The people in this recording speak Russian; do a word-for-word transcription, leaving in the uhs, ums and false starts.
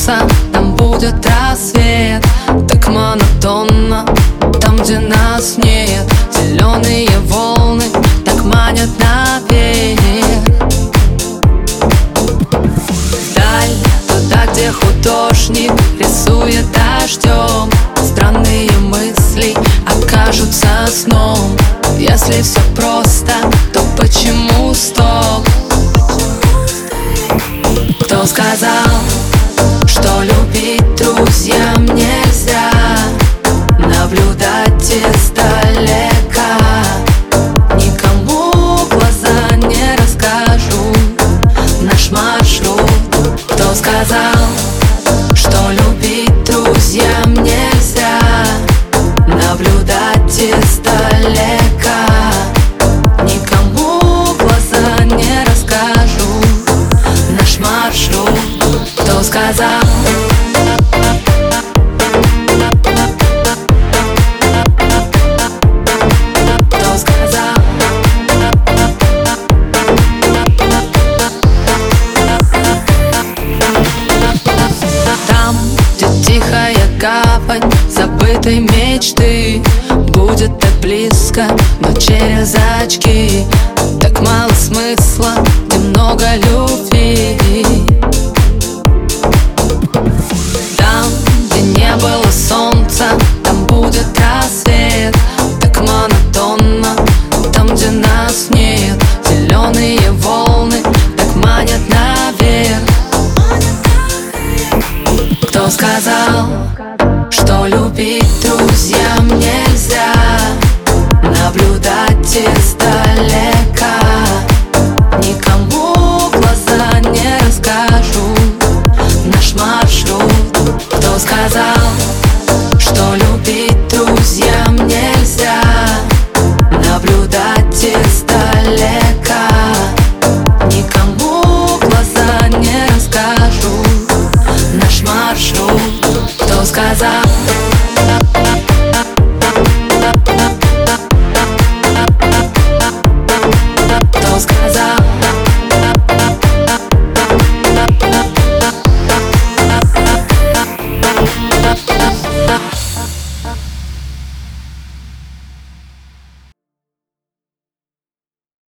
солнца, там будет рассвет. Так монотонно, там, где нас нет. Зеленые волны так манят наверх. Вдаль, туда, где художник рисует дождем. Странные мысли окажутся сном. Если все просто, то почему стоп? Кто сказал, что любить друзьям нельзя? Наблюдать издалека, никому глаза не расскажу наш маршрут. Кто сказал, что любить друзьям нельзя? Наблюдать издалека, никому глаза не расскажу наш маршрут. Кто сказал? Кто сказал? Там, где тихая гавань забытой мечты, будет так близко, но через очки. Так мало смысла, где много любви. Там, где не было солнца, там будет рассвет. Так монотонно, там, где нас нет. Зеленые волны так манят наверх. Кто сказал, что любить друзьям нельзя? Наблюдать издалека, никому глаза не расскажу наш маршрут. Кто сказал, что любить друзьям нельзя? Наблюдать издалека, никому глаза не расскажу наш маршрут. Кто сказал?